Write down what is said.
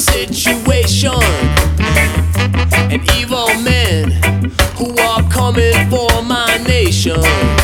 situation and evil men who are coming for my nation.